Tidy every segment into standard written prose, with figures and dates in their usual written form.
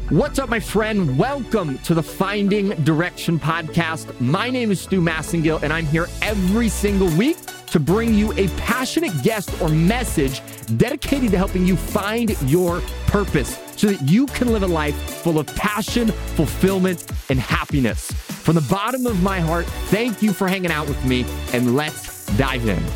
What's up, my friend? Welcome to the Finding Direction podcast. My name is Stu Massengill, and I'm here every single week to bring you a passionate guest or message dedicated to helping you find your purpose so that you can live a life full of passion, fulfillment, and happiness. From the bottom of my heart, thank you for hanging out with me, and let's dive in.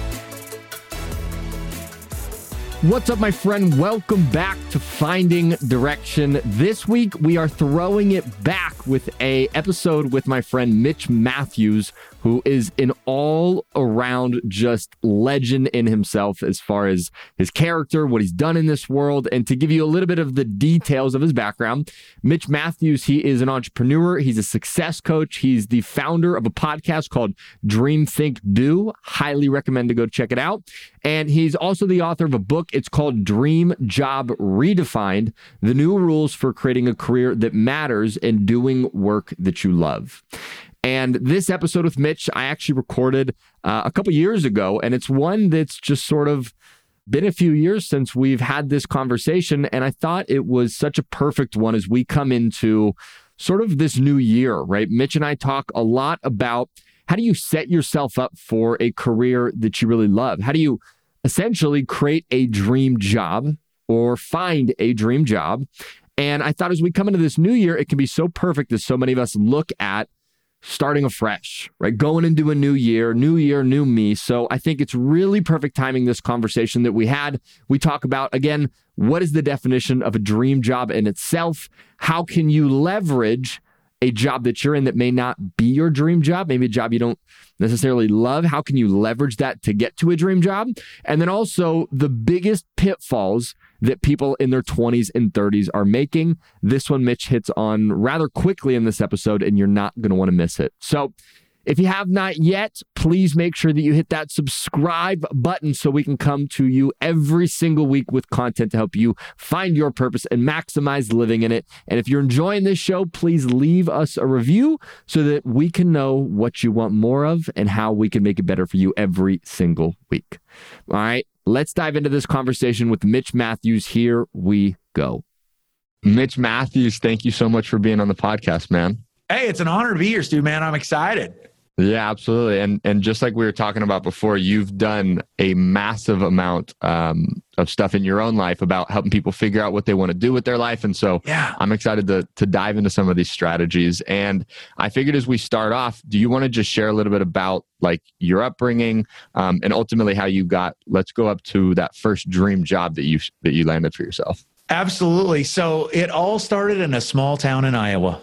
What's up, my friend? Welcome back to Finding Direction. This week, we are throwing it back with an episode with my friend Mitch Matthews, who is an all-around just legend in himself as far as his character, what he's done in this world. And to give you a little bit of the details of his background, Mitch Matthews, he is an entrepreneur. He's a success coach. He's the founder of a podcast called Dream, Think, Do. Highly recommend to go check it out. And he's also the author of a book. It's called Dream Job Redefined: The New Rules for Creating a Career That Matters and Doing Work That You Love. And this episode with Mitch, I actually recorded a couple years ago, and it's one that's just sort of been a few years since we've had this conversation. And I thought it was such a perfect one as we come into sort of this new year, right? Mitch and I talk a lot about how do you set yourself up for a career that you really love? How do you essentially create a dream job or find a dream job? And I thought as we come into this new year, it can be so perfect that so many of us look at starting afresh, right? Going into a new year, new me. So I think it's really perfect timing, this conversation that we had. We talk about, again, what is the definition of a dream job in itself? How can you leverage a job that you're in that may not be your dream job, maybe a job you don't necessarily love? How can you leverage that to get to a dream job? And then also the biggest pitfalls that people in their 20s and 30s are making. This one Mitch hits on rather quickly in this episode, and you're not going to want to miss it. So if you have not yet, please make sure that you hit that subscribe button so we can come to you every single week with content to help you find your purpose and maximize living in it. And if you're enjoying this show, please leave us a review so that we can know what you want more of and how we can make it better for you every single week. All right, let's dive into this conversation with Mitch Matthews. Here we go. Mitch Matthews, thank you so much for being on the podcast, man. Hey, it's an honor to be here, Stu, man. I'm excited. Yeah, absolutely. And just like we were talking about before, you've done a massive amount of stuff in your own life about helping people figure out what they want to do with their life. And so I'm excited to dive into some of these strategies. And I figured as we start off, do you want to just share a little bit about like your upbringing and ultimately how you got, let's go up to that first dream job that you landed for yourself? Absolutely. So it all started in a small town in Iowa,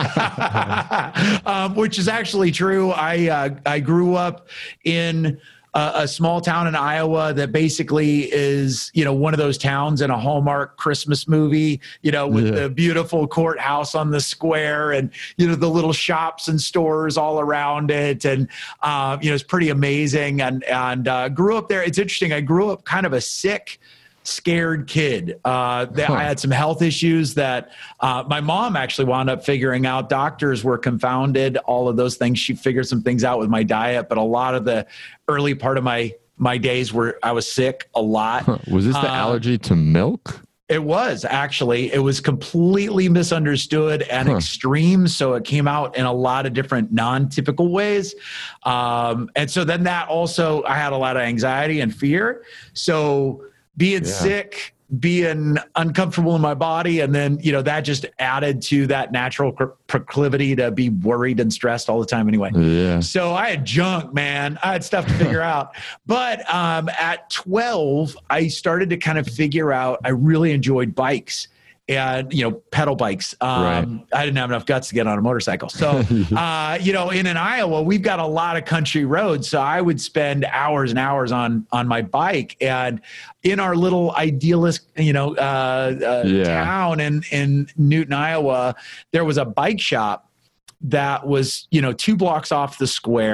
which is actually true. I grew up in a small town in Iowa that basically is, one of those towns in a Hallmark Christmas movie, with the beautiful courthouse on the square and, the little shops and stores all around it. And, it's pretty amazing. And grew up there. It's interesting. I grew up kind of a sick, scared kid. I had some health issues that my mom actually wound up figuring out. Doctors were confounded, all of those things. She figured some things out with my diet, but a lot of the early part of my days where I was sick a lot. Was this the allergy to milk? It was actually. It was completely misunderstood and extreme. So it came out in a lot of different non-typical ways. And so then that also, I had a lot of anxiety and fear. So being sick, being uncomfortable in my body, and then, that just added to that natural proclivity to be worried and stressed all the time anyway. Yeah. So I had junk, man. I had stuff to figure out. But at 12, I started to kind of figure out I really enjoyed bikes. And, pedal bikes. Right. I didn't have enough guts to get on a motorcycle. So, in Iowa, we've got a lot of country roads. So I would spend hours and hours on my bike. And in our little idealist, town in Newton, Iowa, there was a bike shop that was, 2 blocks off the square.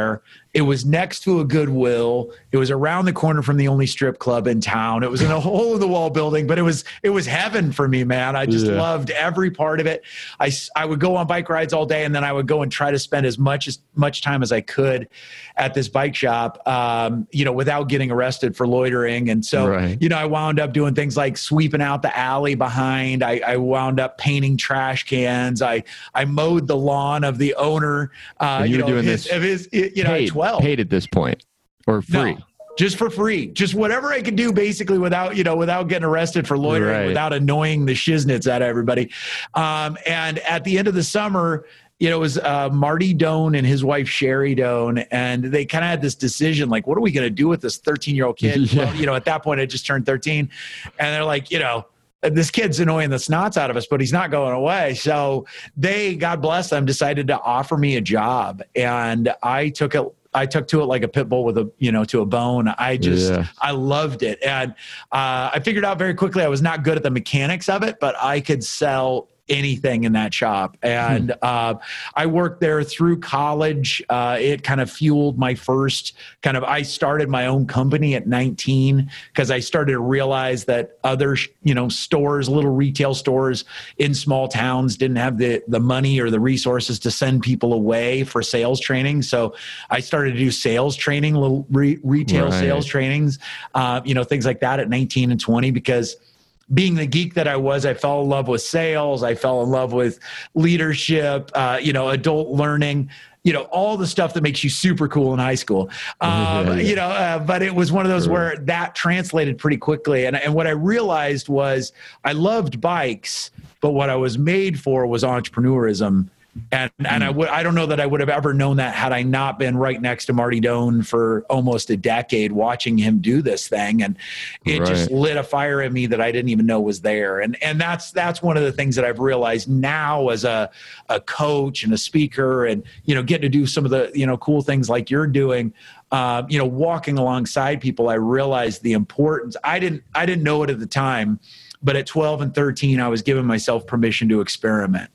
It was next to a Goodwill. It was around the corner from the only strip club in town. It was in a hole in the wall building, but it was heaven for me, man. I just loved every part of it. I would go on bike rides all day, and then I would go and try to spend as much time as I could at this bike shop, without getting arrested for loitering. And so, I wound up doing things like sweeping out the alley behind. I wound up painting trash cans. I mowed the lawn of the owner. You were doing this of his, at 12. Paid at this point or free? No, just for free, just whatever I could do, basically, without getting arrested for loitering, without annoying the shiznits out of everybody. And at the end of the summer, it was Marty Doan and his wife, Sherry Doan, and they kind of had this decision, like, what are we going to do with this 13-year-old kid? Well, at that point, I just turned 13. And they're like, this kid's annoying the snots out of us, but he's not going away. So they, God bless them, decided to offer me a job. And I took to it like a pit bull with to a bone. I loved it. And I figured out very quickly I was not good at the mechanics of it, but I could sell anything in that shop. And I worked there through college. It kind of fueled my first I started my own company at 19 because I started to realize that other, stores, little retail stores in small towns didn't have the money or the resources to send people away for sales training. So I started to do sales training, little retail sales trainings, things like that at 19 and 20, because being the geek that I was, I fell in love with sales. I fell in love with leadership, adult learning, all the stuff that makes you super cool in high school. But it was one of those where that translated pretty quickly. And what I realized was I loved bikes, but what I was made for was entrepreneurism. And I don't know that I would have ever known that had I not been right next to Marty Doan for almost a decade watching him do this thing. And it just lit a fire in me that I didn't even know was there. And that's one of the things that I've realized now as a coach and a speaker and, getting to do some of the, cool things like you're doing, walking alongside people. I realized the importance. I didn't know it at the time, but at 12 and 13, I was giving myself permission to experiment.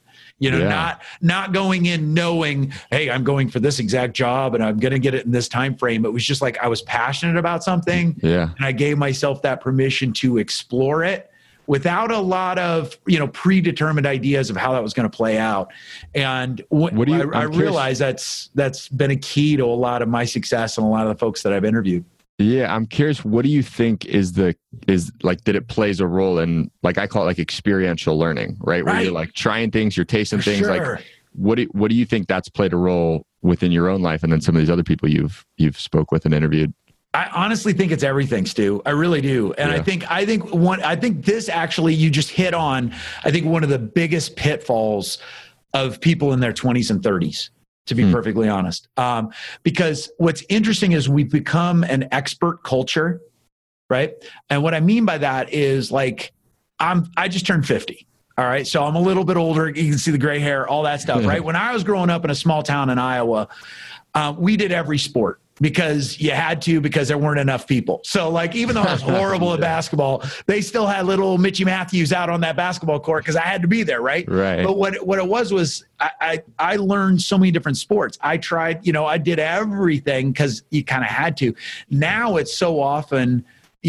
Not going in knowing, hey, I'm going for this exact job and I'm going to get it in this time frame. It was just like I was passionate about something, and I gave myself that permission to explore it without a lot of predetermined ideas of how that was going to play out. And I realized that's been a key to a lot of my success and a lot of the folks that I've interviewed. Yeah, I'm curious. What do you think did it plays a role in, like, I call it like experiential learning, right? Where you're like trying things, you're tasting things. Sure. Like, what do you think that's played a role within your own life, and then some of these other people you've spoke with and interviewed? I honestly think it's everything, Stu. I really do. And I think this actually, you just hit on, I think, one of the biggest pitfalls of people in their 20s and 30s. To be perfectly honest. Because what's interesting is we've become an expert culture, right? And what I mean by that is, like, I just turned 50. All right. So I'm a little bit older. You can see the gray hair, all that stuff, right? When I was growing up in a small town in Iowa, we did every sport because you had to, because there weren't enough people. So, like, even though I was horrible at basketball, they still had little Mitchie Matthews out on that basketball court because I had to be there, right? But what it was I learned so many different sports. I tried, I did everything because you kind of had to. Now it's so often,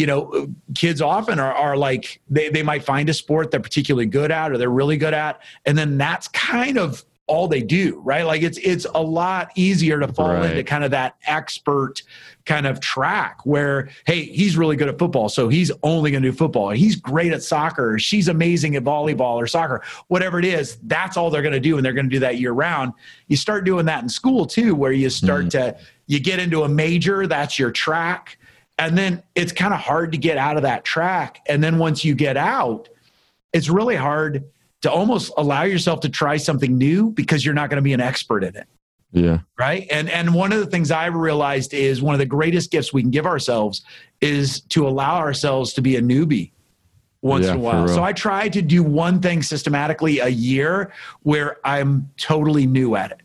kids often are like, they might find a sport they're particularly good at or they're really good at, and then that's kind of all they do, right? Like it's a lot easier to fall into kind of that expert kind of track where, hey, he's really good at football, so he's only going to do football. He's great at soccer. She's amazing at volleyball or soccer, whatever it is. That's all they're going to do, and they're going to do that year round. You start doing that in school too, where you start you get into a major, that's your track, and then it's kind of hard to get out of that track. And then once you get out, it's really hard to almost allow yourself to try something new because you're not going to be an expert in it. Yeah. Right. And one of the things I've realized is one of the greatest gifts we can give ourselves is to allow ourselves to be a newbie once in a while. So I try to do one thing systematically a year where I'm totally new at it.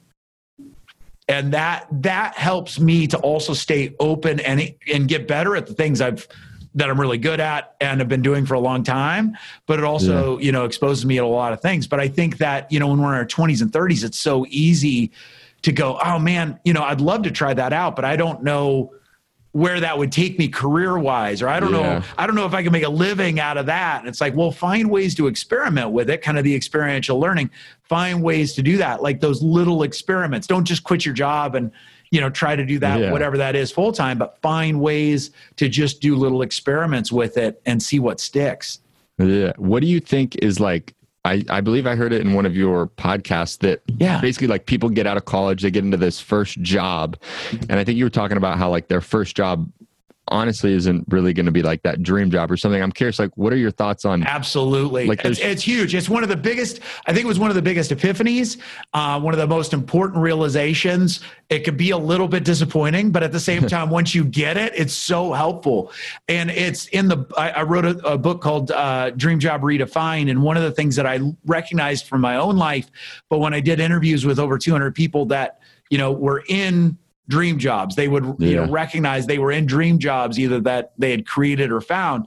And that helps me to also stay open and get better at the things that I'm really good at and have been doing for a long time, but it also, exposes me to a lot of things. But I think that, when we're in our 20s and 30s, it's so easy to go, oh man, I'd love to try that out, but I don't know where that would take me career wise, or I don't know if I can make a living out of that. And it's like, well, find ways to experiment with it, kind of the experiential learning, find ways to do that. Like those little experiments. Don't just quit your job and, try to do that, whatever that is full time, but find ways to just do little experiments with it and see what sticks. Yeah. What do you think is like, I believe I heard it in one of your podcasts that basically like people get out of college, they get into this first job. And I think you were talking about how like their first job honestly isn't really going to be like that dream job or something. I'm curious, like, what are your thoughts on? Absolutely. Like it's huge. It's one of the biggest, I think it was one of the biggest epiphanies, one of the most important realizations. It could be a little bit disappointing, but at the same time, once you get it, it's so helpful. And it's I wrote a book called Dream Job Redefined. And one of the things that I recognized from my own life, but when I did interviews with over 200 people that, were in dream jobs, they would recognize they were in dream jobs, either that they had created or found.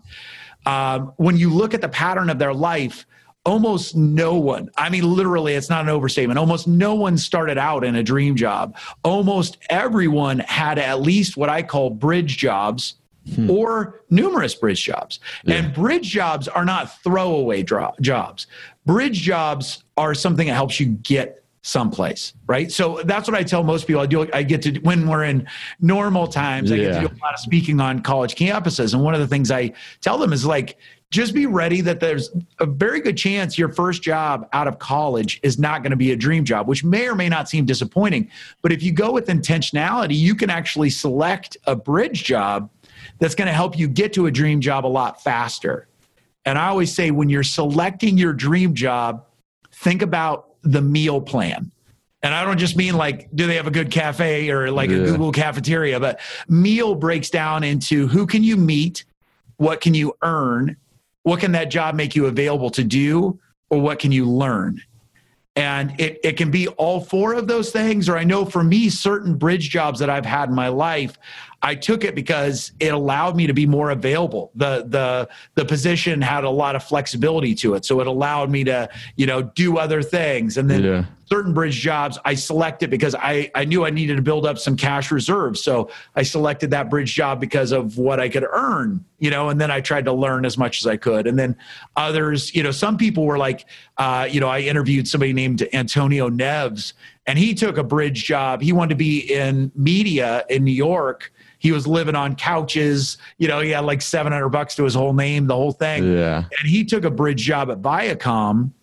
When you look at the pattern of their life, almost no one, I mean, literally, it's not an overstatement. Almost no one started out in a dream job. Almost everyone had at least what I call bridge jobs or numerous bridge jobs. And bridge jobs are not throwaway jobs. Bridge jobs are something that helps you get someplace, right? So that's what I tell most people. I get to, when we're in normal times, I get to do a lot of speaking on college campuses. And one of the things I tell them is like, just be ready that there's a very good chance your first job out of college is not going to be a dream job, which may or may not seem disappointing. But if you go with intentionality, you can actually select a bridge job that's going to help you get to a dream job a lot faster. And I always say, when you're selecting your dream job, think about the meal plan. And I don't just mean like, do they have a good cafe or like a Google cafeteria, but meal breaks down into who can you meet, what can you earn, what can that job make you available to do, or what can you learn? And it can be all four of those things. Or I know for me, certain bridge jobs that I've had in my life, I took it because it allowed me to be more available. The position had a lot of flexibility to it. So it allowed me to, do other things. And then certain bridge jobs, I selected because I knew I needed to build up some cash reserves. So I selected that bridge job because of what I could earn, and then I tried to learn as much as I could. And then others, some people were like, I interviewed somebody named Antonio Neves, and he took a bridge job. He wanted to be in media in New York. He was living on couches, he had like $700 to his whole name, the whole thing. Yeah. And he took a bridge job at Viacom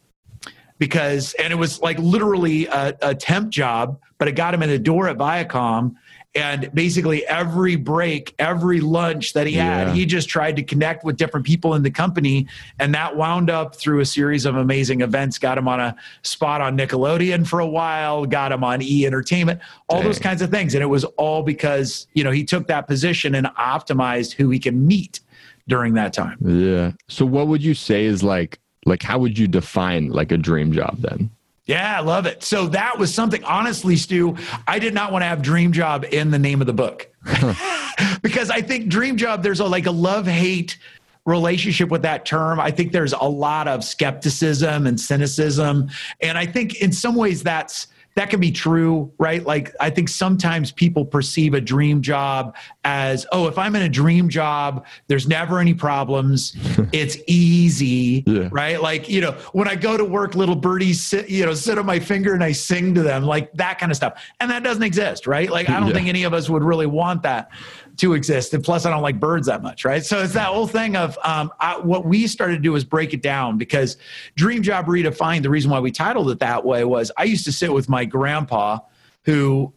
and it was like literally a temp job, but it got him in the door at Viacom. And basically every break, every lunch that he had, he just tried to connect with different people in the company. And that wound up through a series of amazing events, got him on a spot on Nickelodeon for a while, got him on E! Entertainment, all those kinds of things. And it was all because, he took that position and optimized who he can meet during that time. Yeah. So what would you say is like how would you define like a dream job then? Yeah, I love it. So that was something, honestly, Stu, I did not want to have dream job in the name of the book because I think dream job, there's a love-hate relationship with that term. I think there's a lot of skepticism and cynicism. And I think in some ways that can be true, right? Like, I think sometimes people perceive a dream job as, if I'm in a dream job, there's never any problems. It's easy, right? Like, when I go to work, little birdies sit on my finger and I sing to them, like that kind of stuff. And that doesn't exist, right? Like, I don't think any of us would really want that to exist. And plus I don't like birds that much, right? So it's that whole thing of what we started to do is break it down, because Dream Job Redefined, the reason why we titled it that way was I used to sit with my grandpa who,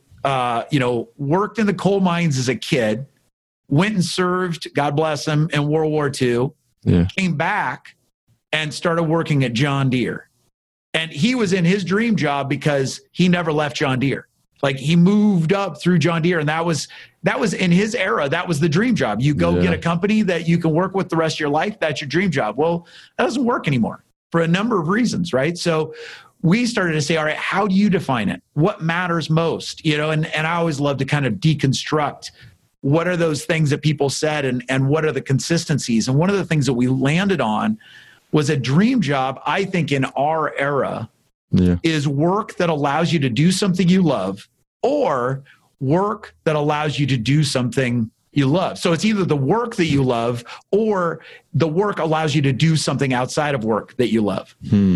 worked in the coal mines as a kid, went and served, God bless him, in World War II, came back and started working at John Deere. And he was in his dream job because he never left John Deere. Like, he moved up through John Deere, and that was in his era. That was the dream job. You go get a company that you can work with the rest of your life. That's your dream job. Well, that doesn't work anymore for a number of reasons, right? So we started to say, all right, how do you define it? What matters most? And I always love to kind of deconstruct what are those things that people said and what are the consistencies. And one of the things that we landed on was a dream job, I think, in our era, is work that allows you to do something you love or work that allows you to do something you love. So it's either the work that you love or the work allows you to do something outside of work that you love.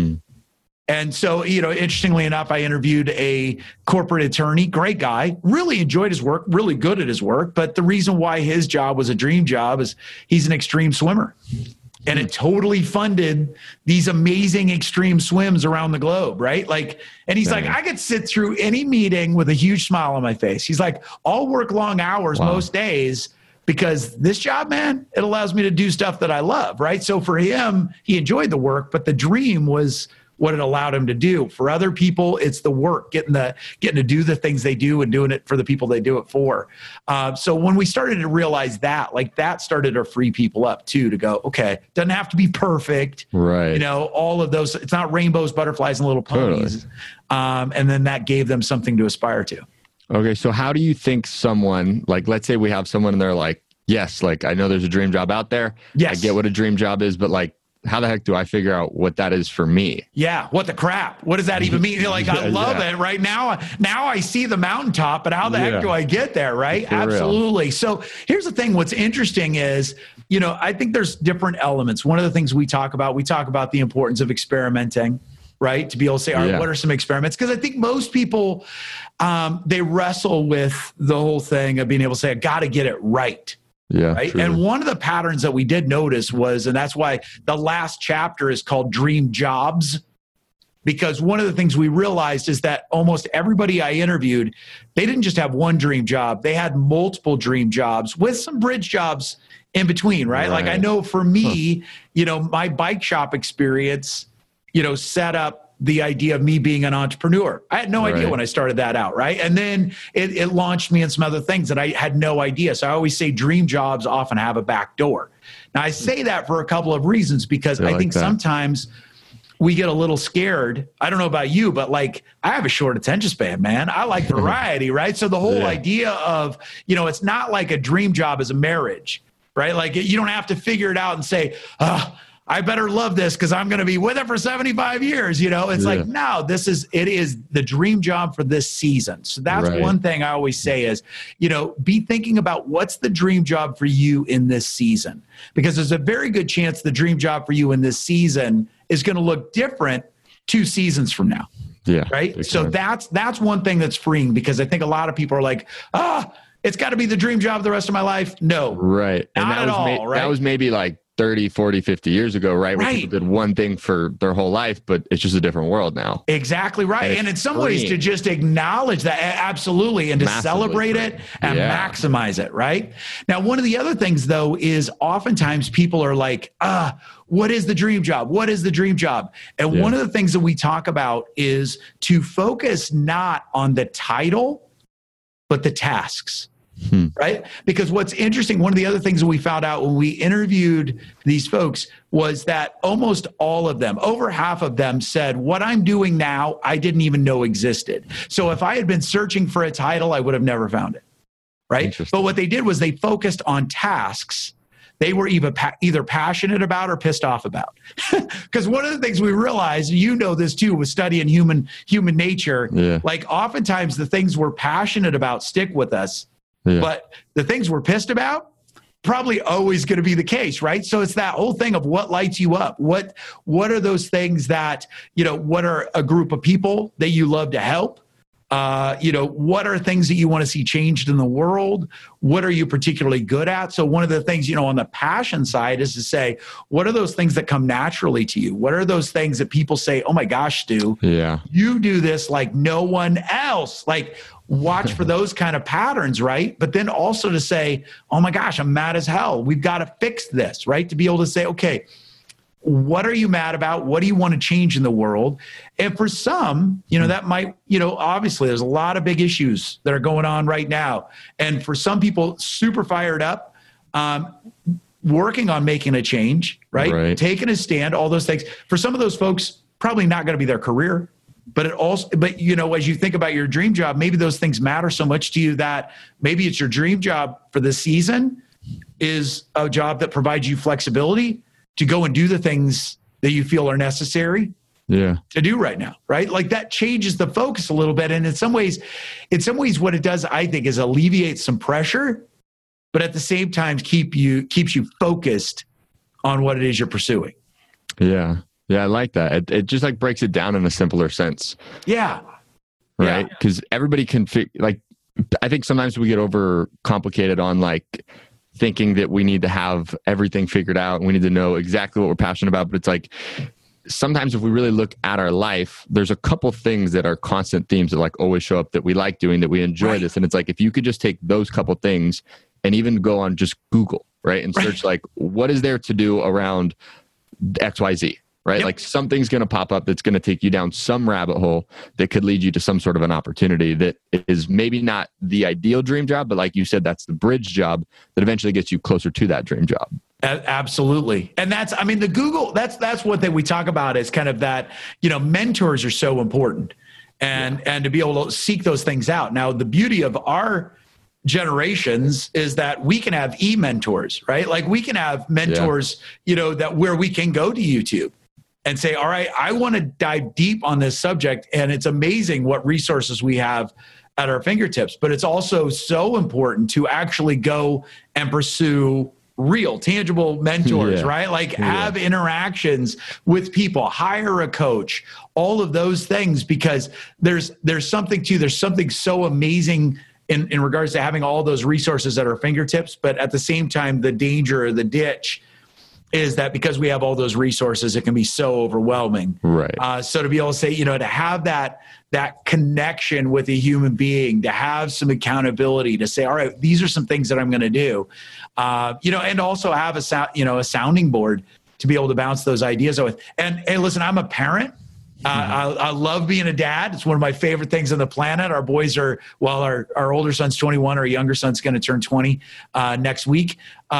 And so, interestingly enough, I interviewed a corporate attorney, great guy, really enjoyed his work, really good at his work. But the reason why his job was a dream job is he's an extreme swimmer. And it totally funded these amazing extreme swims around the globe, right? And he's like, I could sit through any meeting with a huge smile on my face. He's like, I'll work long hours most days because this job, man, it allows me to do stuff that I love, right? So for him, he enjoyed the work, but the dream was what it allowed him to do. For other people, it's the work, getting to do the things they do and doing it for the people they do it for. So when we started to realize that, that started to free people up too, to go, okay, doesn't have to be perfect. Right. All of those, it's not rainbows, butterflies, and little ponies. Totally. And then that gave them something to aspire to. Okay. So how do you think someone, let's say we have someone and they're like, yes, I know there's a dream job out there. Yes. I get what a dream job is, but how the heck do I figure out what that is for me? Yeah. What the crap? What does that even mean? I love it right now. Now I see the mountaintop, but how the heck do I get there? Right. For absolutely. Real. So here's the thing. What's interesting is, I think there's different elements. One of the things we talk about the importance of experimenting, right? To be able to say, all right, what are some experiments? Because I think most people, they wrestle with the whole thing of being able to say, I got to get it right. Yeah. Right. True. And one of the patterns that we did notice was, and that's why the last chapter is called Dream Jobs, because one of the things we realized is that almost everybody I interviewed, they didn't just have one dream job. They had multiple dream jobs with some bridge jobs in between. Right. I know for me, my bike shop experience, set up the idea of me being an entrepreneur. I had no idea when I started that out, right? And then it launched me in some other things that I had no idea. So I always say dream jobs often have a back door. Now I say that for a couple of reasons, because I think sometimes we get a little scared. I don't know about you, but I have a short attention span, man. I like variety, right? So the whole idea of, it's not like a dream job is a marriage, right? You don't have to figure it out and say, I better love this because I'm going to be with it for 75 years. It's no, it is the dream job for this season. So that's one thing I always say is, be thinking about what's the dream job for you in this season, because there's a very good chance the dream job for you in this season is going to look different 2 seasons from now. Yeah. Right. So that's one thing that's freeing, because I think a lot of people are like, it's got to be the dream job the rest of my life. No. Right. Not at all. Right. That was maybe 30, 40, 50 years ago, right? Where people did one thing for their whole life, but it's just a different world now. Exactly right. And in some ways to just acknowledge that, absolutely, and to celebrate it and maximize it, right? Now, one of the other things, though, is oftentimes people are like, what is the dream job? What is the dream job? And one of the things that we talk about is to focus not on the title, but the tasks. Right? Because what's interesting, one of the other things that we found out when we interviewed these folks was that almost all of them, over half of them, said, what I'm doing now, I didn't even know existed. So if I had been searching for a title, I would have never found it. Right? But what they did was they focused on tasks they were either passionate about or pissed off about. Because one of the things we realized, this too, with studying human nature, oftentimes the things we're passionate about stick with us. Yeah. But the things we're pissed about, probably always going to be the case, right? So it's that whole thing of what lights you up. What are those things that, what are a group of people that you love to help? What are things that you want to see changed in the world? What are you particularly good at? So one of the things, on the passion side is to say, what are those things that come naturally to you? What are those things that people say, oh my gosh, Stu, you do this like no one else. Watch for those kind of patterns, right? But then also to say, oh my gosh, I'm mad as hell. We've got to fix this, right? To be able to say, okay, what are you mad about? What do you want to change in the world? And for some, that might, obviously there's a lot of big issues that are going on right now. And for some people, super fired up, working on making a change, right? Taking a stand, all those things. For some of those folks, probably not going to be their career. But as you think about your dream job, maybe those things matter so much to you that maybe it's your dream job for the season is a job that provides you flexibility to go and do the things that you feel are necessary to do right now, right? Like that changes the focus a little bit. And in some ways, what it does, I think, is alleviate some pressure, but at the same time keeps you focused on what it is you're pursuing. Yeah. Yeah, I like that. It just like breaks it down in a simpler sense. Yeah. Right? Because everybody can I think sometimes we get over complicated on like thinking that we need to have everything figured out and we need to know exactly what we're passionate about. But it's like, sometimes if we really look at our life, there's a couple things that are constant themes that like always show up that we like doing, that we enjoy this. And it's like, if you could just take those couple things and even go on just Google, right? And search like, what is there to do around XYZ? Right? Like something's going to pop up that's going to take you down some rabbit hole that could lead you to some sort of an opportunity that is maybe not the ideal dream job, but like you said, that's the bridge job that eventually gets you closer to that dream job. Absolutely. And that's one thing we talk about is kind of that, mentors are so important and to be able to seek those things out. Now, the beauty of our generations is that we can have e-mentors, right? Like we can have mentors, that where we can go to YouTube and say, all right, I want to dive deep on this subject. And it's amazing what resources we have at our fingertips, but it's also so important to actually go and pursue real, tangible mentors, right? Like have interactions with people, hire a coach, all of those things, because there's something so amazing in regards to having all those resources at our fingertips. But at the same time, the danger or the ditch is that because we have all those resources, it can be so overwhelming. Right. So to be able to say, to have that connection with a human being, to have some accountability, to say, all right, these are some things that I'm going to do, and also have a sounding board to be able to bounce those ideas with. And hey, listen, I'm a parent. I love being a dad. It's one of my favorite things on the planet. Our boys our older son's 21, our younger son's going to turn 20 next week.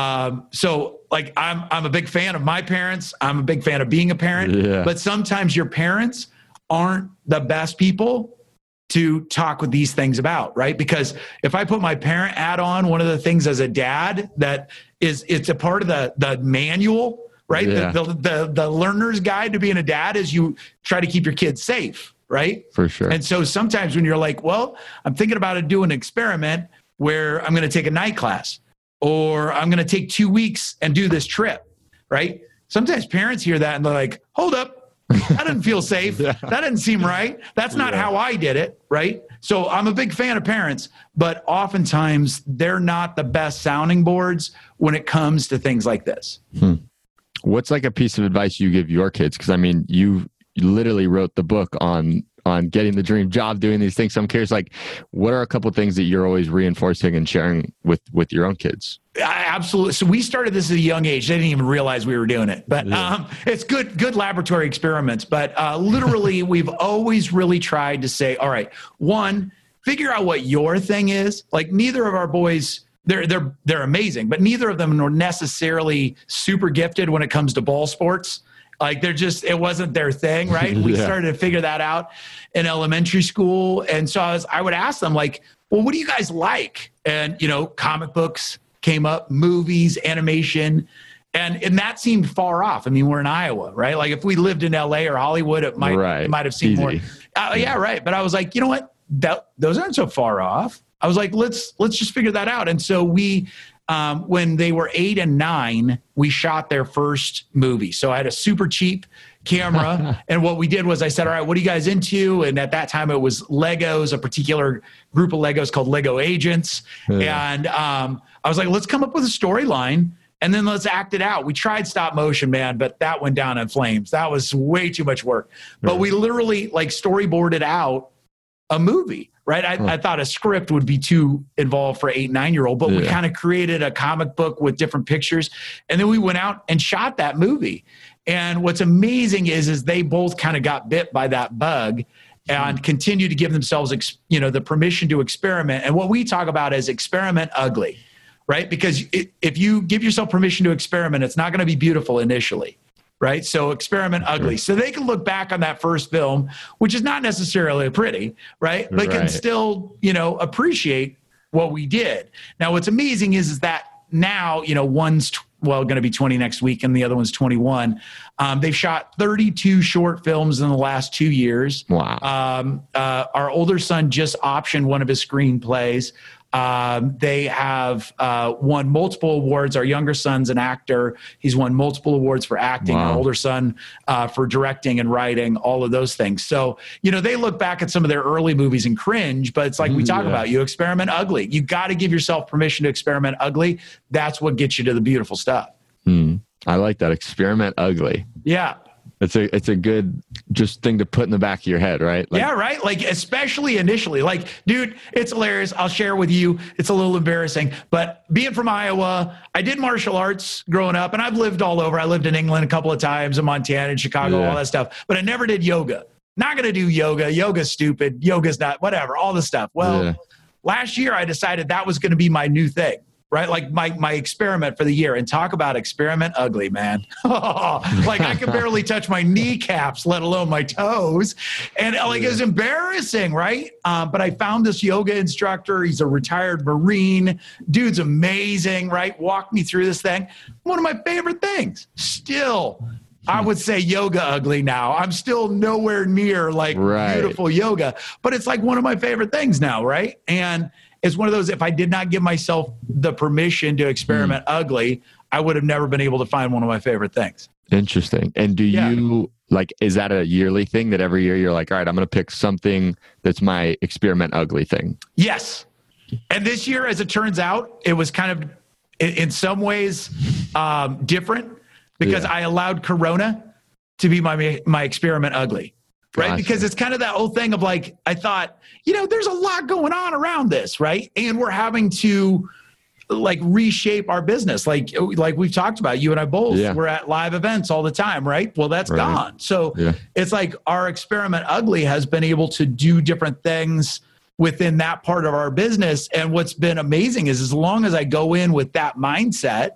So like I'm a big fan of my parents. I'm a big fan of being a parent, but sometimes your parents aren't the best people to talk with these things about, right? Because if I put my parent hat on, one of the things as a dad it's a part of the manual, right? Yeah. The learner's guide to being a dad is you try to keep your kids safe, right? For sure. And so sometimes when you're like, well, I'm thinking about doing an experiment where I'm going to take a night class or I'm going to take 2 weeks and do this trip, right? Sometimes parents hear that and they're like, hold up, that doesn't feel safe. That doesn't seem right. That's not how I did it, right? So I'm a big fan of parents, but oftentimes they're not the best sounding boards when it comes to things like this. What's like a piece of advice you give your kids? Because I mean, you literally wrote the book on getting the dream job, doing these things. So I'm curious, like, what are a couple of things that you're always reinforcing and sharing with your own kids? Absolutely. So we started this at a young age. They didn't even realize we were doing it, but it's good laboratory experiments. But literally, we've always really tried to say, all right, one, figure out what your thing is. Like neither of our boys. They're amazing, but neither of them are necessarily super gifted when it comes to ball sports. Like it wasn't their thing, right? We started to figure that out in elementary school. And so I would ask them like, well, what do you guys like? And, comic books came up, movies, animation. And that seemed far off. I mean, we're in Iowa, right? Like if we lived in LA or Hollywood, it might have seemed more. Yeah, right. But I was like, you know what? Those aren't so far off. I was like, let's just figure that out. And so we, when they were 8 and 9, we shot their first movie. So I had a super cheap camera. And what we did was I said, all right, what are you guys into? And at that time it was Legos, a particular group of Legos called Lego Agents. And I was like, let's come up with a storyline and then let's act it out. We tried stop motion, man, but that went down in flames. That was way too much work. But we literally like storyboarded out a movie. Right. I thought a script would be too involved for 8, 9-year-old, but we kind of created a comic book with different pictures. And then we went out and shot that movie. And what's amazing is they both kind of got bit by that bug and continue to give themselves, the permission to experiment. And what we talk about is experiment ugly, right? Because if you give yourself permission to experiment, it's not going to be beautiful initially. Right. So experiment ugly. So they can look back on that first film, which is not necessarily pretty, right? But can still, appreciate what we did. Now, what's amazing is that now, one's going to be 20 next week, and the other one's 21. They've shot 32 short films in the last 2 years. Wow. Our older son just optioned one of his screenplays. They have won multiple awards. Our younger son's an actor. He's won multiple awards for acting. Wow. Our older son for directing and writing, all of those things. So, they look back at some of their early movies and cringe, but it's like we talk about, you experiment ugly. You got to give yourself permission to experiment ugly. That's what gets you to the beautiful stuff. I like that. Experiment ugly. Yeah. It's a good just thing to put in the back of your head, right? Yeah, right. Like, especially initially, like, dude, it's hilarious. I'll share with you. It's a little embarrassing, but being from Iowa, I did martial arts growing up, and I've lived all over. I lived in England a couple of times, in Montana, in Chicago, all that stuff, but I never did yoga. Not going to do yoga. Yoga's stupid. Yoga's not, whatever, all this stuff. Well, last year I decided that was going to be my new thing. Right? Like my experiment for the year, and talk about experiment ugly, man. Like, I could barely touch my kneecaps, let alone my toes. And like, it was embarrassing. Right. But I found this yoga instructor. He's a retired Marine. Dude's amazing. Right. Walked me through this thing. One of my favorite things still. I would say yoga ugly now. I'm still nowhere near like beautiful yoga, but it's like one of my favorite things now. Right. And it's one of those, if I did not give myself the permission to experiment ugly, I would have never been able to find one of my favorite things. Interesting. And do you is that a yearly thing that every year you're like, all right, I'm going to pick something that's my experiment ugly thing? Yes. And this year, as it turns out, it was kind of in some ways different because I allowed Corona to be my experiment ugly. Right. Gotcha. Because it's kind of that old thing of like, I thought, there's a lot going on around this. Right. And we're having to like reshape our business. Like we've talked about, you and I both, we're at live events all the time. Right. Well, that's gone. So it's like our experiment ugly has been able to do different things within that part of our business. And what's been amazing is as long as I go in with that mindset,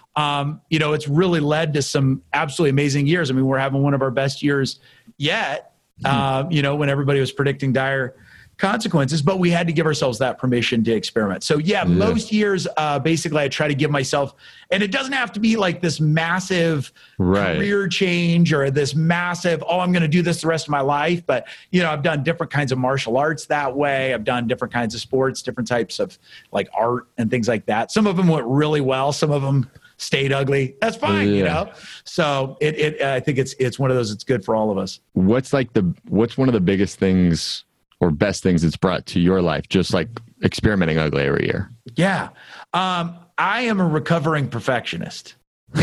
it's really led to some absolutely amazing years. I mean, we're having one of our best years yet. When everybody was predicting dire consequences, but we had to give ourselves that permission to experiment. So most years, basically I try to give myself, and it doesn't have to be like this massive career change or this massive, I'm going to do this the rest of my life. But, I've done different kinds of martial arts that way. I've done different kinds of sports, different types of like art and things like that. Some of them went really well. Some of them stayed ugly. That's fine, So I think it's one of those. It's good for all of us. What's one of the biggest things or best things it's brought to your life? Just like experimenting ugly every year. Yeah, I am a recovering perfectionist.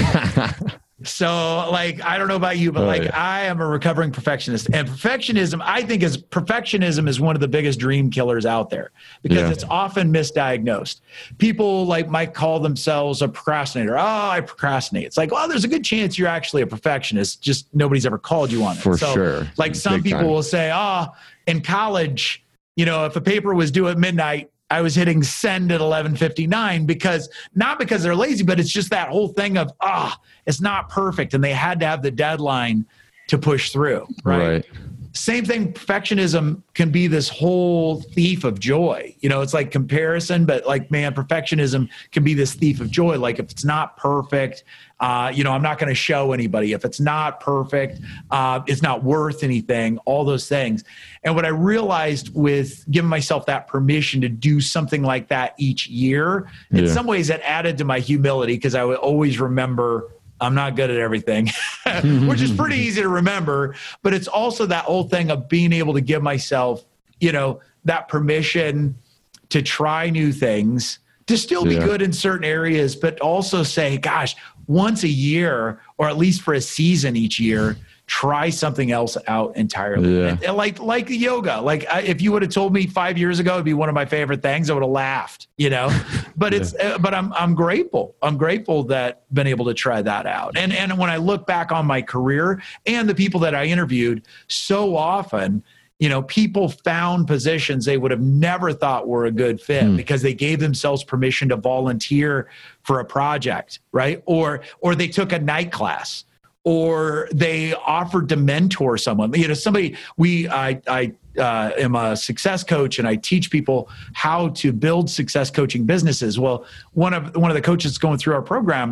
So like, I don't know about you, but I am a recovering perfectionist, and perfectionism is one of the biggest dream killers out there because it's often misdiagnosed. People might call themselves a procrastinator. Oh, I procrastinate. It's like, well, there's a good chance you're actually a perfectionist. Just nobody's ever called you on it. For sure. Like some people will say, in college, if a paper was due at midnight, I was hitting send at 11:59 not because they're lazy, but it's just that whole thing of, it's not perfect. And they had to have the deadline to push through. Right. Same thing. Perfectionism can be this whole thief of joy. It's like comparison, but perfectionism can be this thief of joy. Like if it's not perfect, I'm not going to show anybody. If it's not perfect, it's not worth anything, all those things. And what I realized with giving myself that permission to do something like that each year, in some ways it added to my humility because I would always remember I'm not good at everything, which is pretty easy to remember. But it's also that old thing of being able to give myself, that permission to try new things, to still be good in certain areas, but also say, gosh, once a year, or at least for a season each year, try something else out entirely. And like yoga. If you would have told me 5 years ago, it'd be one of my favorite things, I would have laughed, but but I'm grateful. I'm grateful that I've been able to try that out. And when I look back on my career and the people that I interviewed, so often, people found positions they would have never thought were a good fit because they gave themselves permission to volunteer for a project, right? Or they took a night class, or they offered to mentor someone. I am a success coach, and I teach people how to build success coaching businesses. Well, one of the coaches going through our program,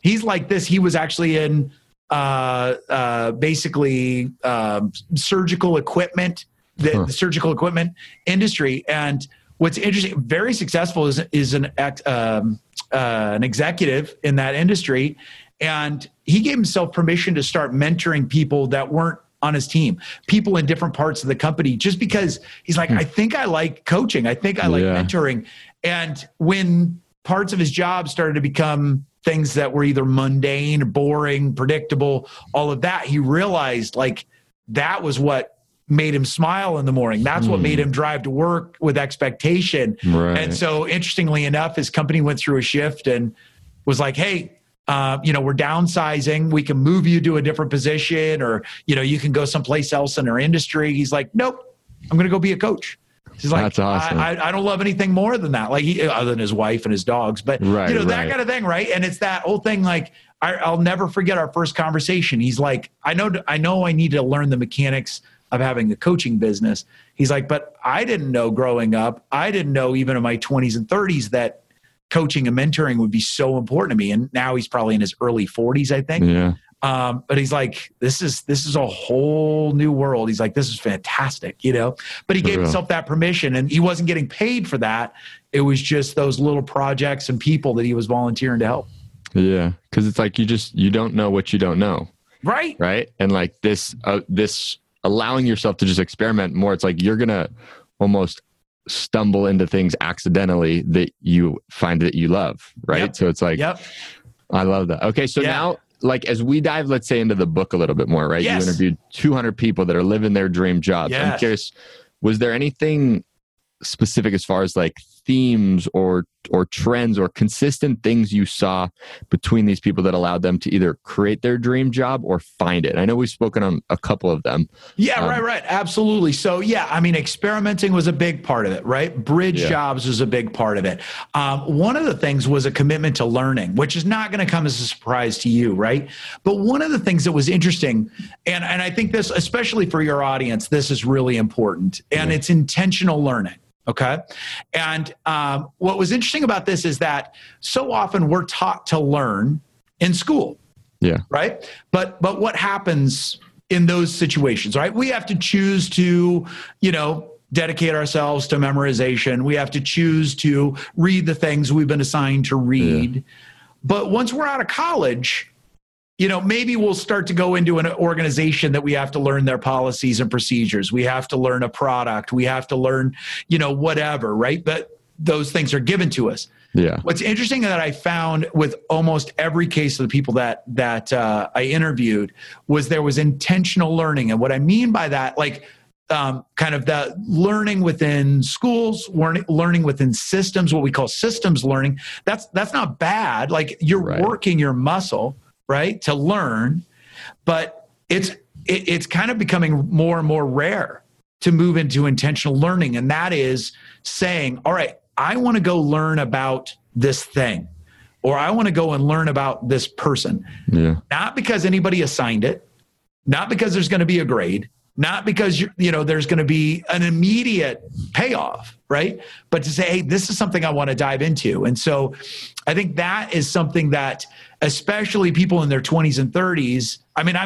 He's like this. He was actually in basically surgical equipment, the surgical equipment industry. And what's interesting, very successful, is an executive in that industry. And he gave himself permission to start mentoring people that weren't on his team, people in different parts of the company, just because he's like, I think I like coaching. I think I like mentoring. And when parts of his job started to become things that were either mundane, boring, predictable, all of that, he realized like that was what made him smile in the morning. That's what made him drive to work with expectation. Right. And so interestingly enough, his company went through a shift and was like, hey, we're downsizing. We can move you to a different position, or, you can go someplace else in our industry. He's like, nope, I'm going to go be a coach. He's like, that's awesome. I don't love anything more than that. Like other than his wife and his dogs, but that kind of thing. Right. And it's that whole thing. Like I'll never forget our first conversation. He's like, I know I need to learn the mechanics of having a coaching business. He's like, but I didn't know growing up. I didn't know even in my 20s and 30s that coaching and mentoring would be so important to me. And now he's probably in his early 40s, I think. Yeah. But he's like, this is a whole new world. He's like, this is fantastic, but he gave himself that permission, and he wasn't getting paid for that. It was just those little projects and people that he was volunteering to help. Yeah. Cause it's like, you don't know what you don't know. Right. Right. And like this allowing yourself to just experiment more. It's like, you're going to almost stumble into things accidentally that you find that you love. Right. Yep. So it's like, I love that. Okay. So now, like, as we dive, let's say, into the book a little bit more, right? Yes. You interviewed 200 people that are living their dream jobs. Yes. I'm curious, was there anything specific as far as like themes or trends or consistent things you saw between these people that allowed them to either create their dream job or find it? I know we've spoken on a couple of them. Yeah, right. Absolutely. So experimenting was a big part of it, right? Bridge jobs was a big part of it. One of the things was a commitment to learning, which is not going to come as a surprise to you, right? But one of the things that was interesting, and I think this, especially for your audience, this is really important, and it's intentional learning. Okay. And what was interesting about this is that so often we're taught to learn in school. Yeah. Right. But what happens in those situations, right? We have to choose to, dedicate ourselves to memorization. We have to choose to read the things we've been assigned to read. Yeah. But once we're out of college, maybe we'll start to go into an organization that we have to learn their policies and procedures. We have to learn a product. We have to learn, whatever, right? But those things are given to us. Yeah. What's interesting that I found with almost every case of the people that I interviewed was there was intentional learning. And what I mean by that, like kind of the learning within schools, learning within systems, what we call systems learning, that's not bad. Like you're working your muscle, right, to learn, but it's kind of becoming more and more rare to move into intentional learning. And that is saying, all right, I want to go learn about this thing, or I want to go and learn about this person. Yeah. Not because anybody assigned it, not because there's going to be a grade, not because there's going to be an immediate payoff, right? But to say, hey, this is something I want to dive into. And so I think that is something that especially people in their 20s and 30s, I mean,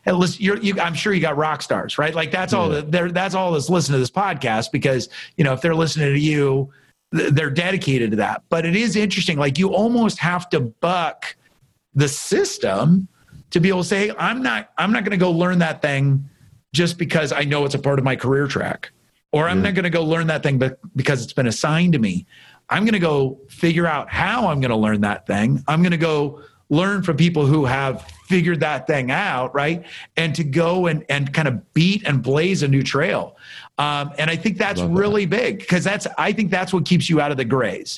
I'm sure you got rock stars, right? Like that's all that's all that's listening to this podcast, because, if they're listening to you, they're dedicated to that. But it is interesting. Like you almost have to buck the system to be able to say, hey, I'm not going to go learn that thing just because I know it's a part of my career track, or I'm not going to go learn that thing because it's been assigned to me. I'm going to go figure out how I'm going to learn that thing. I'm going to go learn from people who have figured that thing out, right? And to go and kind of beat and blaze a new trail. And I think that's really big, because I think that's what keeps you out of the grays.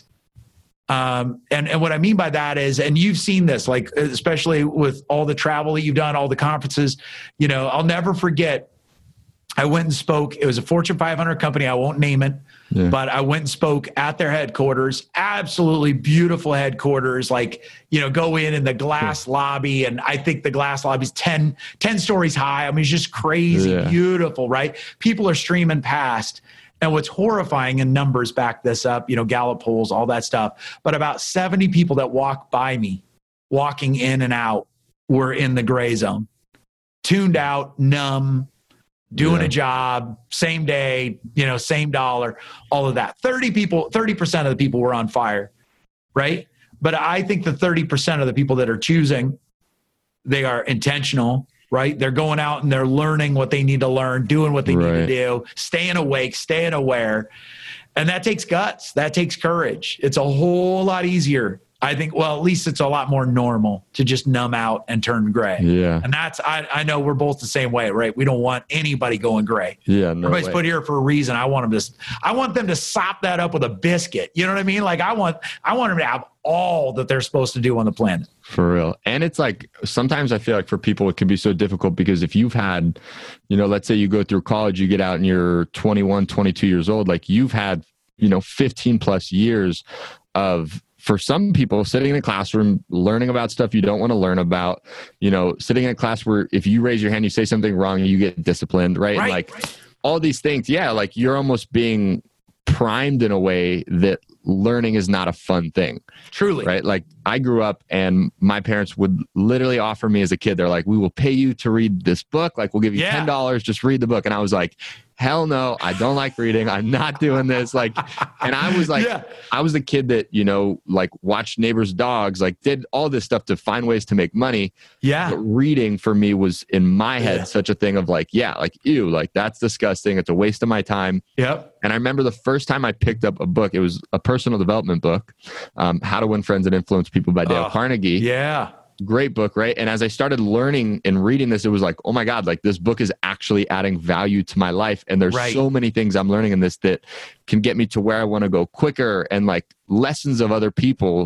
And what I mean by that is, and you've seen this, like, especially with all the travel that you've done, all the conferences, I'll never forget, I went and spoke. It was a Fortune 500 company. I won't name it, but I went and spoke at their headquarters, absolutely beautiful headquarters, like, go in the glass lobby. And I think the glass lobby is 10 stories high. I mean, it's just crazy, beautiful, right? People are streaming past. And what's horrifying, and numbers back this up, Gallup polls, all that stuff, but about 70 people that walked by me walking in and out were in the gray zone, tuned out, numb, doing a job, same day, same dollar, all of that. 30% of the people were on fire, right? But I think the 30% of the people that are choosing, they are intentional, right? They're going out and they're learning what they need to learn, doing what they need to do, staying awake, staying aware. And that takes guts. That takes courage. It's a whole lot easier. I think, well, at least it's a lot more normal to just numb out and turn gray. Yeah. And I know we're both the same way, right? We don't want anybody going gray. Yeah. No Everybody's way. put here for a reason. I want them to sop that up with a biscuit. You know what I mean? Like I want them to have all that they're supposed to do on the planet. For real. And it's like, sometimes I feel like for people, it can be so difficult because if you've had, let's say you go through college, you get out and you're 21, 22 years old, like you've had, 15 plus years of, for some people, sitting in a classroom, learning about stuff you don't want to learn about, sitting in a class where if you raise your hand, you say something wrong, you get disciplined, right? And like all these things, like you're almost being primed in a way that learning is not a fun thing. Truly. Right? Like I grew up and my parents would literally offer me as a kid, they're like, we will pay you to read this book. Like we'll give you $10, just read the book. And I was like, hell no, I don't like reading. I'm not doing this. Like, and I was like, I was the kid that, like watched neighbors' dogs, like did all this stuff to find ways to make money. Yeah. But reading for me was in my head such a thing of like, like, ew, like that's disgusting. It's a waste of my time. Yep. And I remember the first time I picked up a book, it was a personal development book, How to Win Friends and Influence People by Dale Carnegie. Yeah. Great book, right? And as I started learning and reading this, it was like, oh my God, like this book is actually adding value to my life. And there's so many things I'm learning in this that can get me to where I want to go quicker, and like lessons of other people's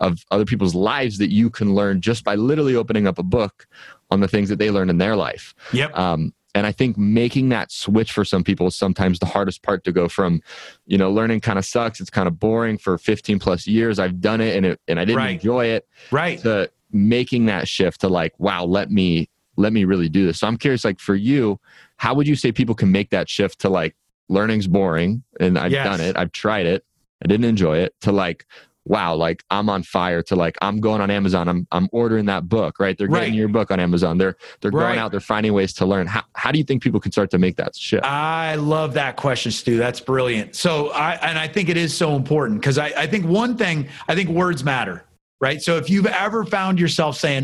lives that you can learn just by literally opening up a book on the things that they learned in their life. Yep. And I think making that switch for some people is sometimes the hardest part, to go from, learning kind of sucks. It's kind of boring for 15 plus years. I've done it and I didn't enjoy it. Right. To making that shift to like, wow, let me really do this. So I'm curious, like for you, how would you say people can make that shift to like, learning's boring and I've done it, I've tried it, I didn't enjoy it, to like, wow, like I'm on fire, to like, I'm going on Amazon, I'm ordering that book, right? They're getting your book on Amazon. They're going out, they're finding ways to learn. How do you think people can start to make that shift? I love that question, Stu. That's brilliant. So I think it is so important because I think one thing, I think words matter, right? So if you've ever found yourself saying,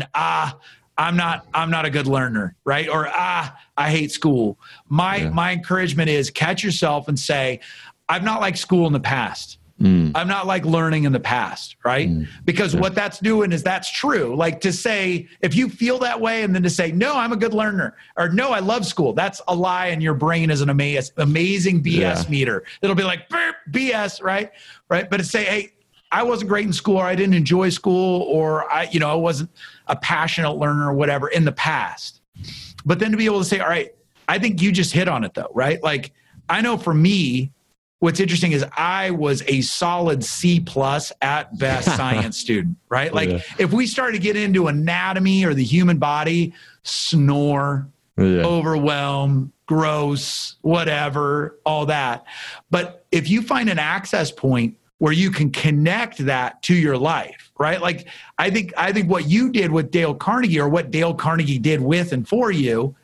I'm not a good learner, right? Or, I hate school. My encouragement is catch yourself and say, I've not liked school in the past. I've not liked learning in the past, right? Because what that's doing is that's true. Like to say, if you feel that way and then to say, no, I'm a good learner, or no, I love school, that's a lie, and your brain is an amazing BS meter. It'll be like, BS, right? But to say, hey, I wasn't great in school, or I didn't enjoy school, or I wasn't a passionate learner or whatever in the past. But then to be able to say, all right, I think you just hit on it though, right? Like I know for me, what's interesting is I was a solid C+ at best science student, right? Like if we started to get into anatomy or the human body, snore, overwhelm, gross, whatever, all that. But if you find an access point where you can connect that to your life, right? Like I think what you did with Dale Carnegie, or what Dale Carnegie did with and for you,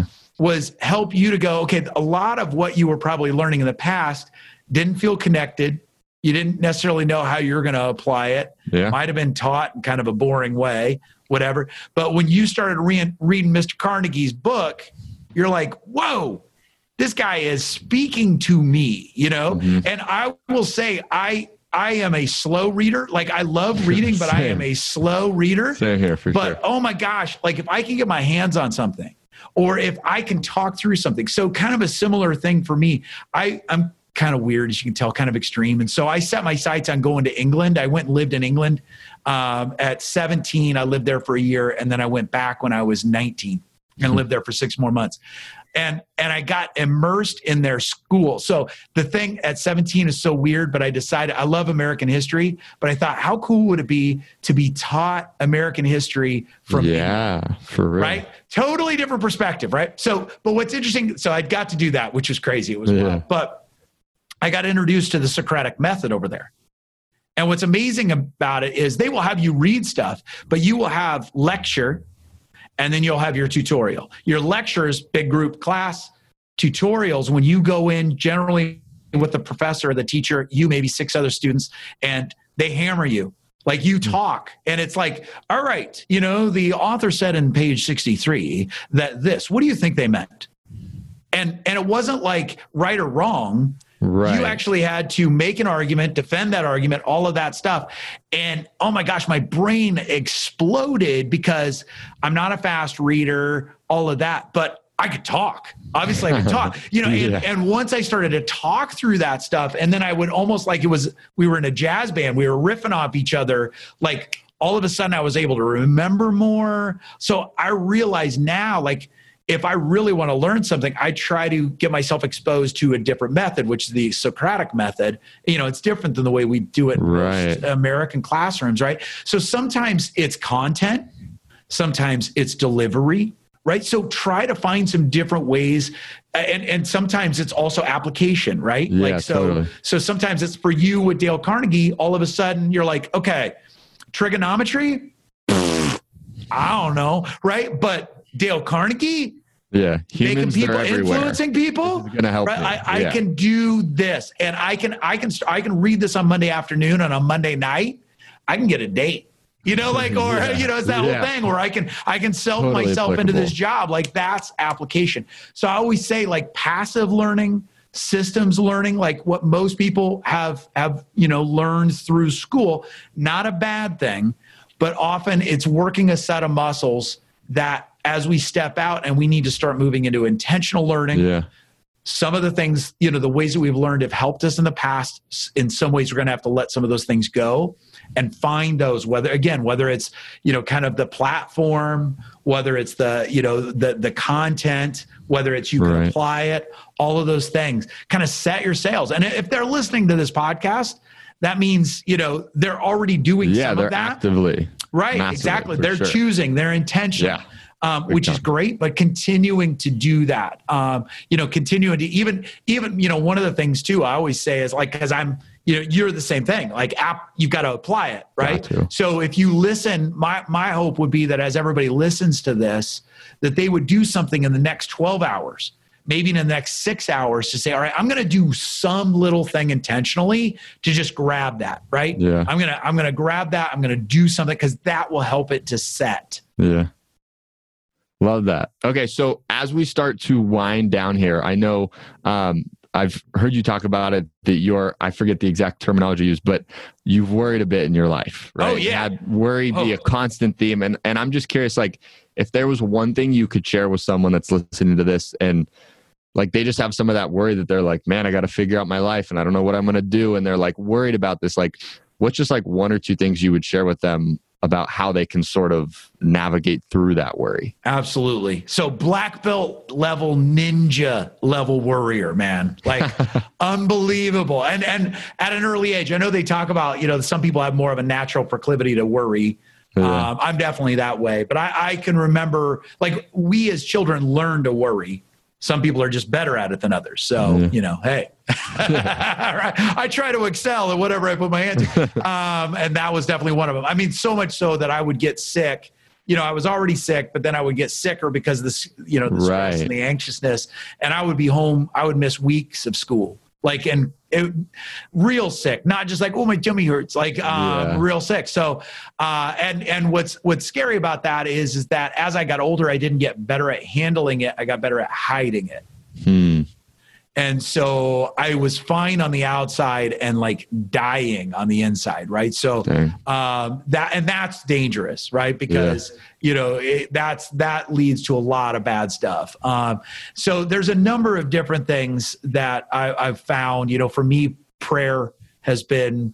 was help you to go, okay, a lot of what you were probably learning in the past didn't feel connected. You didn't necessarily know how you're going to apply it. Might have been taught in kind of a boring way, whatever. But when you started reading Mr. Carnegie's book, you're like, whoa, this guy is speaking to me, And I will say, I am a slow reader. Like I love reading, but I am a slow reader. Same here, for sure. Oh my gosh, like if I can get my hands on something, or if I can talk through something. So kind of a similar thing for me. I'm kind of weird, as you can tell, kind of extreme. And so I set my sights on going to England. I went and lived in England at 17. I lived there for a year. And then I went back when I was 19 and lived there for 6 more months. And I got immersed in their school. So the thing at 17 is so weird, but I decided I love American history, but I thought, how cool would it be to be taught American history from England, for real. Right? Totally different perspective, right? So, but what's interesting, so I got to do that, which was crazy. It was wild. But I got introduced to the Socratic method over there. And what's amazing about it is they will have you read stuff, but you will have lecture and then you'll have your tutorial. Your lectures, big group class, tutorials, when you go in generally with the professor or the teacher, you maybe 6 other students, and they hammer you. Like you talk and it's like, all right, the author said in page 63 that this, what do you think they meant? And it wasn't like right or wrong. Right. You actually had to make an argument, defend that argument, all of that stuff. And oh my gosh, my brain exploded because I'm not a fast reader, all of that, but I could talk. Obviously I could talk, and once I started to talk through that stuff, and then I would almost like we were in a jazz band, we were riffing off each other. Like all of a sudden I was able to remember more. So I realize now, like, if I really want to learn something, I try to get myself exposed to a different method, which is the Socratic method. It's different than the way we do it in most American classrooms, right? So sometimes it's content, sometimes it's delivery, right? So try to find some different ways. And sometimes it's also application, right? Yeah, totally. So sometimes it's for you with Dale Carnegie, all of a sudden you're like, okay, trigonometry, I don't know, right? But Dale Carnegie, making people, influencing people, this is gonna help. Right? I can do this, and I can read this on Monday afternoon, and on Monday night, I can get a date. It's that whole thing where I can sell totally myself applicable into this job. Like that's application. So I always say like passive learning, systems learning, like what most people have learned through school, not a bad thing, but often it's working a set of muscles that as we step out and we need to start moving into intentional learning. Some of the things, the ways that we've learned have helped us in the past. In some ways, we're going to have to let some of those things go and find those, whether it's, kind of the platform, whether it's the content, whether it's you can apply it, all of those things, kind of set your sails. And if they're listening to this podcast, that means, they're already doing some of that. Actively. Right. Exactly. They're choosing, they're intentional. Which is great, but continuing to do that, continuing to even, one of the things too, I always say is like, cause I'm, you're the same thing, like you've got to apply it. Right. So if you listen, my hope would be that as everybody listens to this, that they would do something in the next 12 hours, maybe in the next 6 hours to say, all right, I'm going to do some little thing intentionally to just grab that. Right. Yeah. I'm going to grab that. I'm going to do something because that will help it to set. Yeah. Love that. Okay. So as we start to wind down here, I know I've heard you talk about it that I forget the exact terminology used, but you've worried a bit in your life, right? Oh, yeah. Had worry be a constant theme. And I'm just curious, like, if there was one thing you could share with someone that's listening to this and like they just have some of that worry that they're like, man, I got to figure out my life and I don't know what I'm going to do. And they're like worried about this. Like, what's just like one or two things you would share with them about how they can sort of navigate through that worry? Absolutely. So black belt level, ninja level warrior, man, like unbelievable. And at an early age, I know they talk about, some people have more of a natural proclivity to worry. I'm definitely that way, but I can remember like we as children learn to worry. Some people are just better at it than others. So, hey, I try to excel at whatever I put my hand to. And that was definitely one of them. I mean, so much so that I would get sick. I was already sick, but then I would get sicker because of this, the stress and the anxiousness. And I would be home. I would miss weeks of school. Like, real sick, not just like, oh, my tummy hurts, like real sick. So, and what's scary about that is that as I got older, I didn't get better at handling it. I got better at hiding it. And so I was fine on the outside and like dying on the inside. Right. So, that's dangerous, right? Because, that leads to a lot of bad stuff. So there's a number of different things that I've found, for me, prayer has been,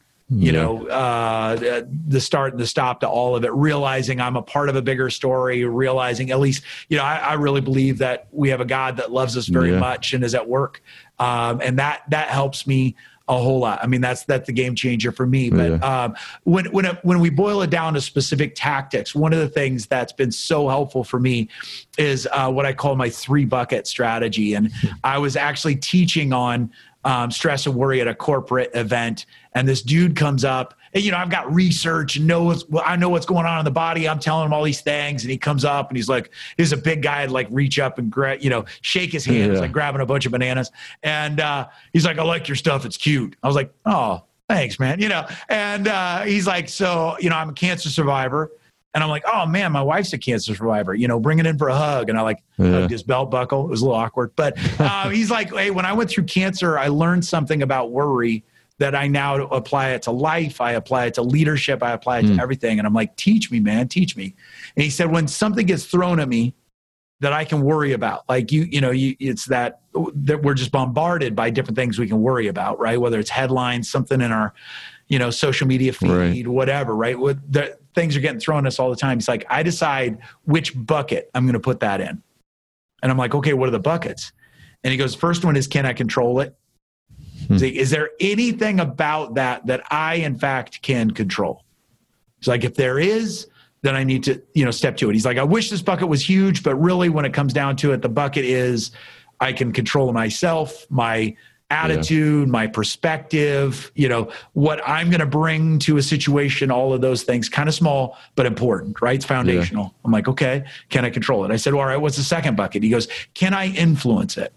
the start and the stop to all of it, realizing I'm a part of a bigger story, realizing at least, I really believe that we have a God that loves us very much and is at work. And that helps me a whole lot. I mean, that's the game changer for me. But when we boil it down to specific tactics, one of the things that's been so helpful for me is what I call my 3-bucket strategy. And I was actually teaching on stress and worry at a corporate event. And this dude comes up I've got research and I know what's going on in the body. I'm telling him all these things, and he comes up and he's like, he's a big guy, I'd like reach up and shake his hand. It's like grabbing a bunch of bananas. And he's like, I like your stuff. It's cute. I was like, oh, thanks, man. And he's like, so, I'm a cancer survivor. And I'm like, oh man, my wife's a cancer survivor, bring it in for a hug. And I hugged his belt buckle. It was a little awkward, but he's like, hey, when I went through cancer, I learned something about worry that I now apply it to life. I apply it to leadership. I apply it to everything. And I'm like, teach me, man, teach me. And he said, when something gets thrown at me that I can worry about, like it's that we're just bombarded by different things we can worry about, right? Whether it's headlines, something in our, social media feed, whatever, right? The things are getting thrown at us all the time. It's like, I decide which bucket I'm going to put that in. And I'm like, okay, what are the buckets? And he goes, first one is, can I control it? Like, is there anything about that I, in fact, can control? It's like, if there is, then I need to, step to it. He's like, I wish this bucket was huge, but really when it comes down to it, the bucket is I can control myself, my attitude, my perspective, what I'm going to bring to a situation, all of those things, kind of small, but important, right? It's foundational. Yeah. I'm like, okay, can I control it? I said, well, all right, what's the second bucket? He goes, can I influence it?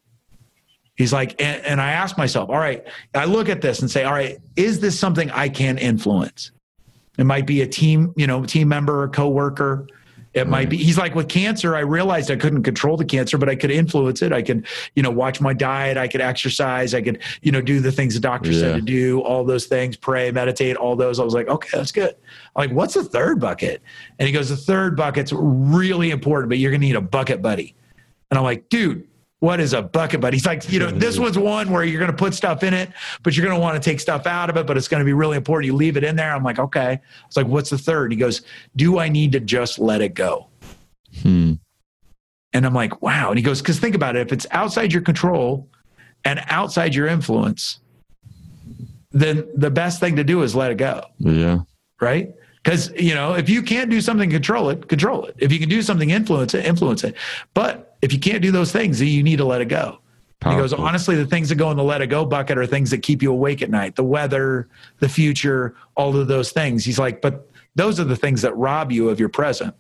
He's like, and I ask myself, all right, I look at this and say, all right, is this something I can influence? It might be a team member, a coworker. It might be, he's like, with cancer, I realized I couldn't control the cancer, but I could influence it. I could, watch my diet. I could exercise. I could, do the things the doctor said to do, all those things, pray, meditate, all those. I was like, okay, that's good. I'm like, what's the third bucket? And he goes, the third bucket's really important, but you're going to need a bucket buddy. And I'm like, dude, what is a bucket buddy? He's like, this one's one where you're going to put stuff in it, but you're going to want to take stuff out of it, but it's going to be really important. You leave it in there. I'm like, okay. It's like, what's the third? He goes, do I need to just let it go? And I'm like, wow. And he goes, because think about it. If it's outside your control and outside your influence, then the best thing to do is let it go. Yeah. Right? Because, if you can't do something, control it. If you can do something, influence it. But if you can't do those things, then you need to let it go. He goes, honestly, the things that go in the let it go bucket are things that keep you awake at night. The weather, the future, all of those things. He's like, but those are the things that rob you of your present.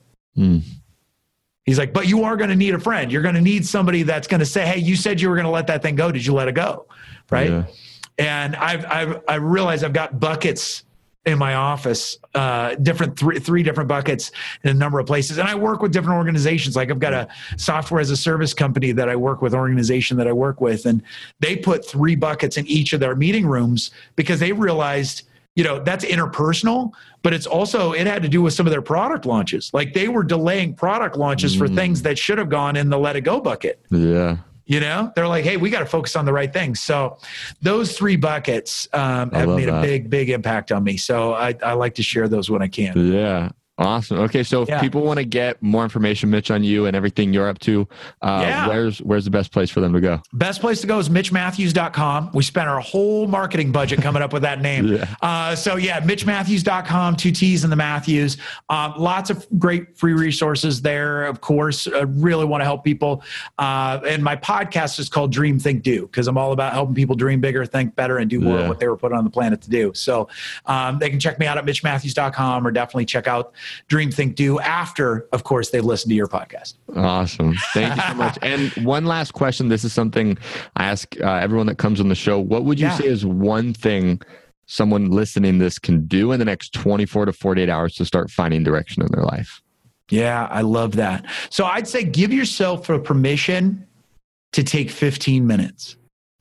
He's like, but you are going to need a friend. You're going to need somebody that's going to say, hey, you said you were going to let that thing go. Did you let it go? Right. Yeah. And I realized I've got buckets in my office, three different buckets in a number of places. And I work with different organizations. Like I've got a software as a service company that I work with, organization that I work with. And they put 3 buckets in each of their meeting rooms because they realized, that's interpersonal, but it had to do with some of their product launches. Like they were delaying product launches for things that should have gone in the let it go bucket. Yeah. They're like, hey, we got to focus on the right things. So those 3 buckets have made a big impact on me. So I like to share those when I can. Yeah. Awesome. Okay. So if people want to get more information, Mitch, on you and everything you're up to, where's the best place for them to go? Best place to go is MitchMatthews.com. We spent our whole marketing budget coming up with that name. MitchMatthews.com, 2 T's in the Matthews. Lots of great free resources there. Of course, I really want to help people. And my podcast is called Dream, Think, Do, because I'm all about helping people dream bigger, think better, and do more of what they were put on the planet to do. So they can check me out at MitchMatthews.com or definitely check out Dream, Think, Do after, of course, they've listened to your podcast. Awesome. Thank you so much. And one last question. This is something I ask everyone that comes on the show. What would you say is one thing someone listening to this can do in the next 24 to 48 hours to start finding direction in their life? Yeah, I love that. So I'd say give yourself a permission to take 15 minutes.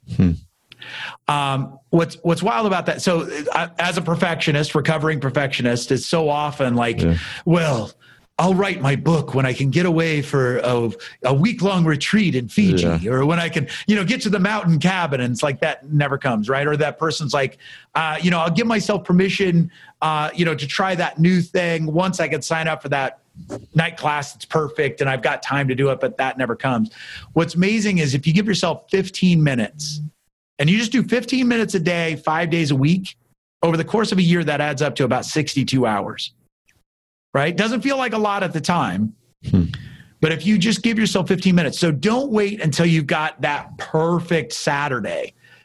What's wild about that? So as a perfectionist, recovering perfectionist, it's so often like, well, I'll write my book when I can get away for a week-long retreat in Fiji, or when I can, get to the mountain cabin. And it's like, that never comes, right? Or that person's like, I'll give myself permission, to try that new thing once I can sign up for that night class. It's perfect. And I've got time to do it, but that never comes. What's amazing is if you give yourself 15 minutes and you just do 15 minutes a day, 5 days a week, over the course of a year, that adds up to about 62 hours. Right? Doesn't feel like a lot at the time, but if you just give yourself 15 minutes, so don't wait until you've got that perfect Saturday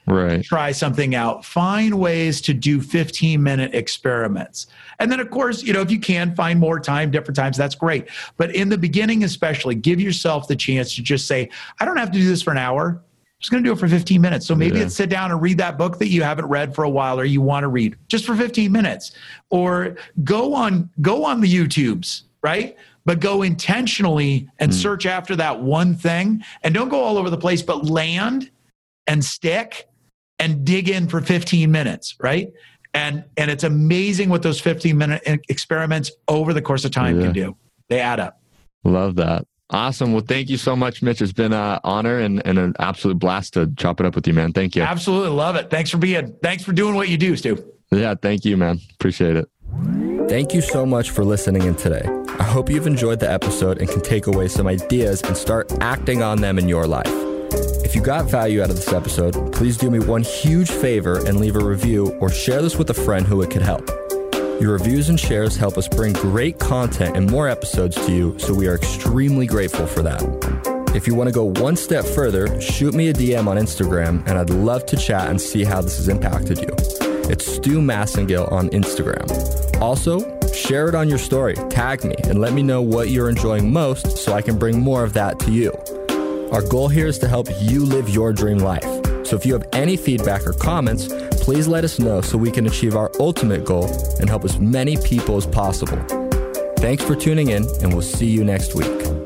Right. Try something out. Find ways to do 15-minute experiments. And then, of course, if you can find more time, different times, that's great. But in the beginning, especially, give yourself the chance to just say, I don't have to do this for an hour. I'm just going to do it for 15 minutes. So maybe it's sit down and read that book that you haven't read for a while or you want to read just for 15 minutes. Or go on the YouTubes, right? But go intentionally and search after that one thing. And don't go all over the place, but land and stick and dig in for 15 minutes, right? And it's amazing what those 15-minute experiments over the course of time can do. They add up. Love that. Awesome. Well, thank you so much, Mitch. It's been an honor and an absolute blast to chop it up with you, man. Thank you. Absolutely love it. Thanks for doing what you do, Stu. Yeah, thank you, man. Appreciate it. Thank you so much for listening in today. I hope you've enjoyed the episode and can take away some ideas and start acting on them in your life. If you got value out of this episode, please do me one huge favor and leave a review or share this with a friend who it could help. Your reviews and shares help us bring great content and more episodes to you, so we are extremely grateful for that. If you want to go one step further, shoot me a DM on Instagram, and I'd love to chat and see how this has impacted you. It's Stu Massengill on Instagram. Also, share it on your story, tag me, and let me know what you're enjoying most so I can bring more of that to you. Our goal here is to help you live your dream life. So if you have any feedback or comments, please let us know so we can achieve our ultimate goal and help as many people as possible. Thanks for tuning in, and we'll see you next week.